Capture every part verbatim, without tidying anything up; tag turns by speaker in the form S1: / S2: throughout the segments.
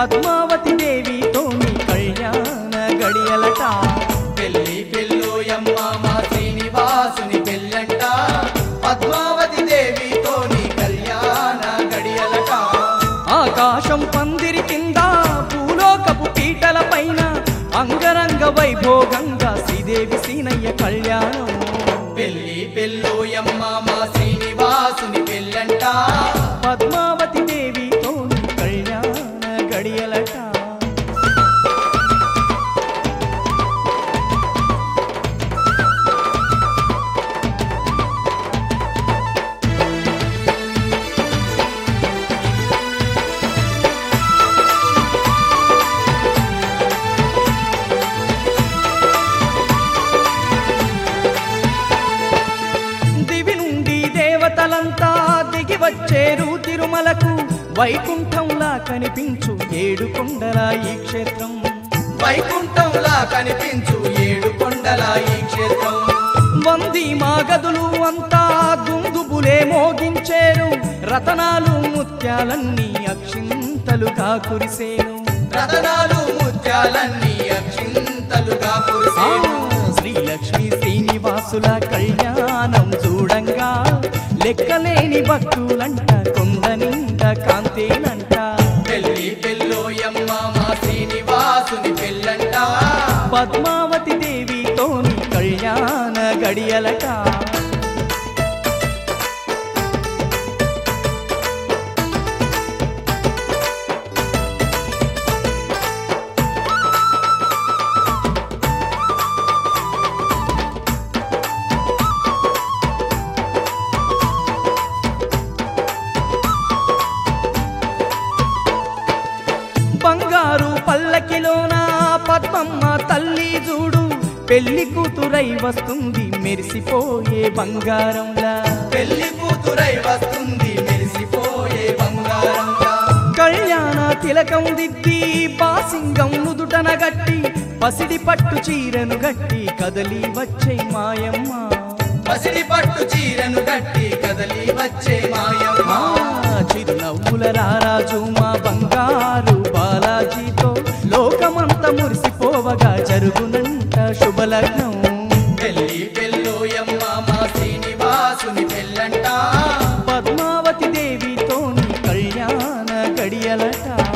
S1: పద్మావతి దేవితోని కళ్యాణ గడియలట
S2: పెళ్లి పెళ్ళోయమ్మ మా శ్రీనివాసుని పెళ్ళంట పద్మావతి దేవితోని కళ్యాణ గడియలట
S1: ఆకాశం పందిరి కింద భూలోకపు పీటల పైన అంగరంగ వైభోగంగా శ్రీదేవి సీనయ్య కళ్యాణం
S2: పెళ్లి పెళ్ళోయమ్మ మా శ్రీనివాసుని పెళ్ళంట
S1: పద్మావతి దేవితోని కళ్యాణ గడియలట దేవతలంతా దిగి వచ్చేరు తిరుమలకు వైకుంఠంలా కనిపించు ఏడు కొండల ఈ క్షేత్రం
S2: వైకుంఠంలా కనిపించు ఏడు కొండల ఈ క్షేత్రం
S1: వంది మాగదులు అంతా దుందుబులే మోగించేరు రతనాలు ముత్యాలన్నీ అక్షింతలుగా కురిసేను
S2: రతనాలు ముత్యాలన్నీ అక్షింతలుగా కురిసేను
S1: శ్రీలక్ష్మి శ్రీనివాసుల కళ్యాణం చూడంగా లెక్కలేని భక్తులంట కొండ నిండా కాంతేనంట
S2: పెళ్లి పెళ్ళోయమ్మ మా శ్రీనివాసుని పెళ్ళంట
S1: పద్మావతి దేవితోని కళ్యాణ గడియలట బంగారు పల్లకిలోన పద్మమ్మ తల్లి చూడు పెళ్లి కూతురై వస్తుంది మెరిసిపోయే బంగారంలా
S2: పెళ్లి కూతురై వస్తుంది మెరిసిపోయే బంగారంలా
S1: కళ్యాణ తిలకం దిద్ది బాసింగం నుదుటన గట్టి పసిడి పట్టు చీరను గట్టి కదలి వచ్చే మాయమ్మ
S2: పసిడి పట్టు చీరను గట్టి కదలి వచ్చే మాయమ్మ
S1: చిరునవ్వుల రారాజు మా బంగారు బాలాజీతో లోకమంతా మురిసిపోవగా జరుగునంట శుభలగ్నం
S2: పెళ్లి పెళ్ళోయమ్మ మా శ్రీనివాసుని పెళ్ళంట
S1: పద్మావతి దేవితోని కళ్యాణ గడియలట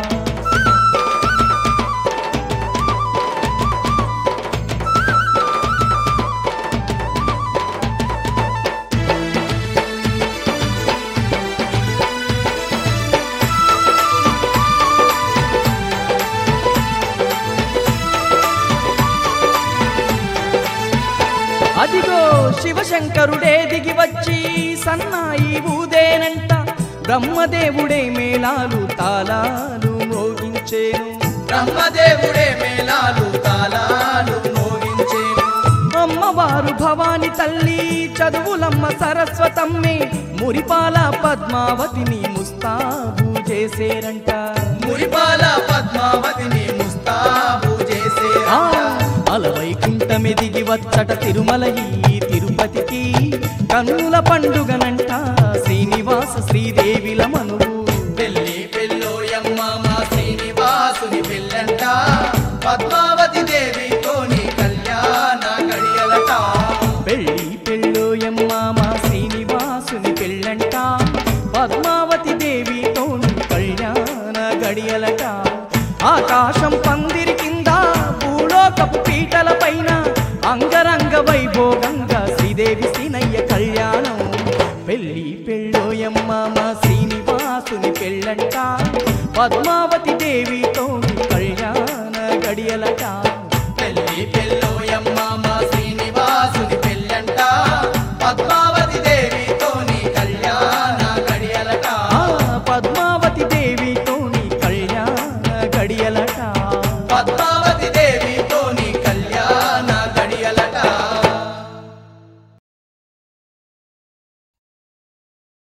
S1: అదిగో శివశంకరుడే దిగి వచ్చి సన్నాయి ఊదేనంట బ్రహ్మదేవుడే మేళాలు తాళాలు మోగించేను
S2: బ్రహ్మదేవుడే మేళాలు తాళాలు మోగించేను
S1: అమ్మవారు భవాని తల్లి చదువులమ్మ సరస్వతమ్మే మురిపాల పద్మావతిని ముస్తాబు చేసేరంట
S2: మురిపాల పద్మావతిని ముస్తాబు చేసేరంట
S1: అలవైకుంఠమే దిగి వచ్చట తిరుమల ఈ తిరుపతికి కన్నుల పండుగనంట శ్రీనివాస శ్రీదేవిల మనువు
S2: పెళ్లి పెళ్ళోయమ్మ మా శ్రీనివాసుని పెళ్ళంట పద్మావతి దేవితోని కళ్యాణ గడియలట
S1: పెళ్ళి పెళ్ళోయమ్మ మా శ్రీనివాసుని పెళ్ళంట పద్మావతి దేవితోని కళ్యాణ గడియలట ఆకాశం పందిరి కింద భూలోకపు పీటల పైన అంగరంగ వైభోగంగా శ్రీదేవి సీనయ్య కళ్యాణం పెళ్లి పెళ్ళోయమ్మ మా శ్రీనివాసుని పెళ్ళంట పద్మావతి దేవితోని కళ్యాణ గడియలట
S2: పెళ్లి పెళ్ళ